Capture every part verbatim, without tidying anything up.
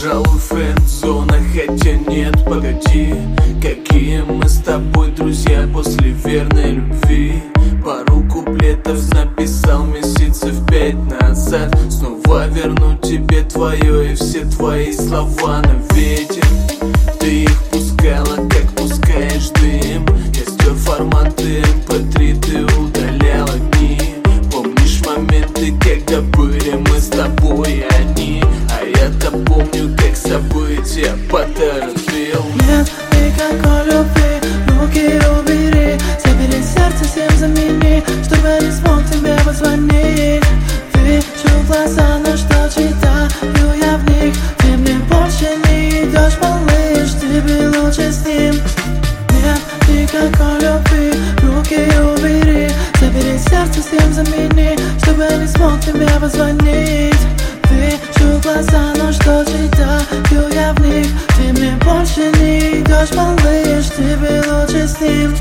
Пожалуй, френд-зона, хотя нет, погоди. Какие мы с тобой друзья после верной любви. Пару куплетов написал месяцев пять назад. Снова верну тебе твое и все твои слова на ветер. Ты их пускала, как пускаешь дым. Я стер форматы эм пэ три, ты удаляла дни. Помнишь моменты, когда были мы с тобой одни? А я-то помню, как события поторопил. Нет никакой любви, руки убери. Забери сердце, всем замени, чтобы не смог тебе позвонить. Вижу глаза, но что читаю я в них? Ты мне больше не идешь, малыш, ты был лучше с ним. Нет никакой любви, руки убери. Забери сердце, всем замени, чтобы не смог тебе позвонить. Вижу глаза, но что читаю я в них? Ты мне больше не идешь, малыш, ты был лучше с ним.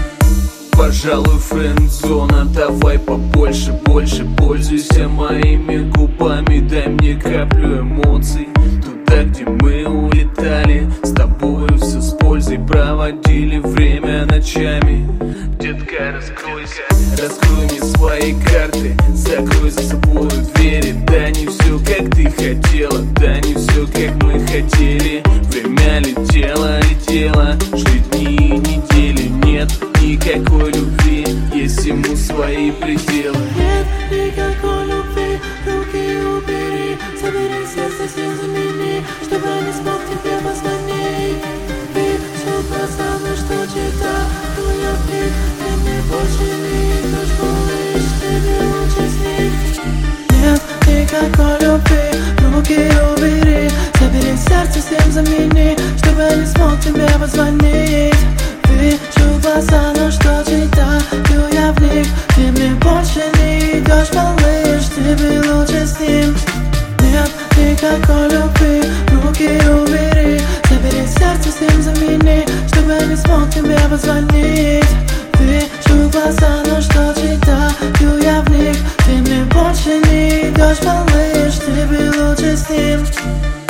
Пожалуй, френд-зона, давай побольше, больше пользуйся моими губами. Дай мне каплю эмоций, туда, где мы улетали. С тобою все с пользой проводили время ночами. Детка, раскройся, раскрой мне свои карты. Закрой за собой двери. Да не все, как ты хотела, да не все, как мы хотели. Время летело, летело, шли дни и недели. Нет никакой любви, есть ему свои пределы. Нет никакой любви, руки убери. Забери сердце, всем замени, чтобы не смог тебе позвонить. Вижу глаза, но что читаю я в них? Ты мне больше не идешь, малыш, ты был лучше с ним. Нет никакой любви, руки убери. Забери сердце, всем замени, чтобы не смог тебе позвонить. Вижу глаза, но что читаю я в них? Ты мне больше не идешь, малыш, ты был лучше с ним. Нет никакой любви, руки убери. Забери сердце, всем замени, чтобы не смог тебе позвонить. Вижу глаза, но что читаю я в них? Ты мне больше не идешь, малыш, ты был лучше с ним.